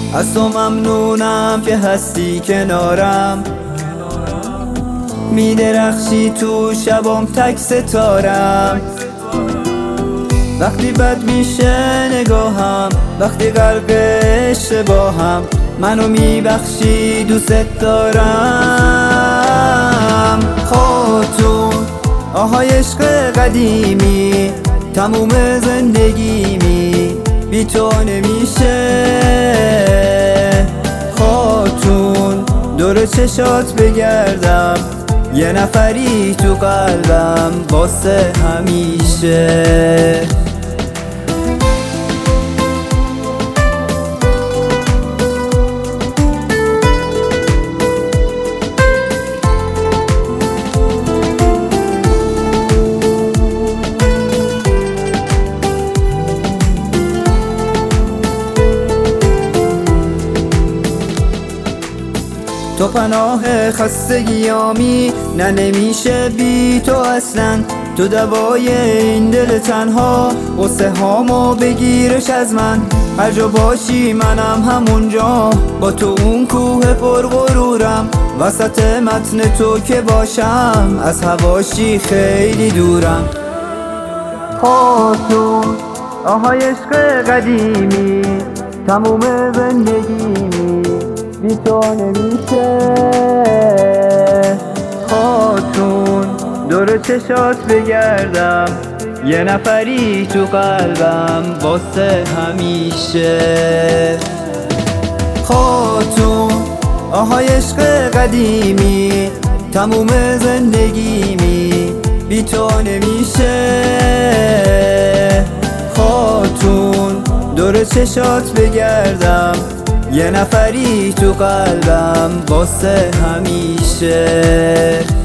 از تو ممنونم که هستی کنارم، میدرخشی تو شبام تک ستارم. وقتی بد میشه نگاهم، وقتی غرق اشتباهم، منو میبخشی دوست دارم. خاتون آهای عشق قدیمی، تموم زندگیمی بی تو نمیشه. خاتون دور چشات بگردم، یه نفری تو قلبم واسه همیشه. تو پناه خستگیامی، نه نمیشه بی تو اصلا. تو دوای این دل تنها، غصه هامو بگیرش از من. هر جا باشی منم همونجا، با تو اون کوه پر غرورم. وسط متن تو که باشم، از هواشی خیلی دورم. خاتون آهای عشق قدیمی، تموم زندگیمی بی تو نمیشه. خاتون دور چشات بگردم، یه نفری تو قلبم واسه همیشه. خاتون آهای عشق قدیمی، تموم زندگیمی بی تو نمیشه. خاتون دور چشات بگردم، یه نفری تو قلبم واسه همیشه.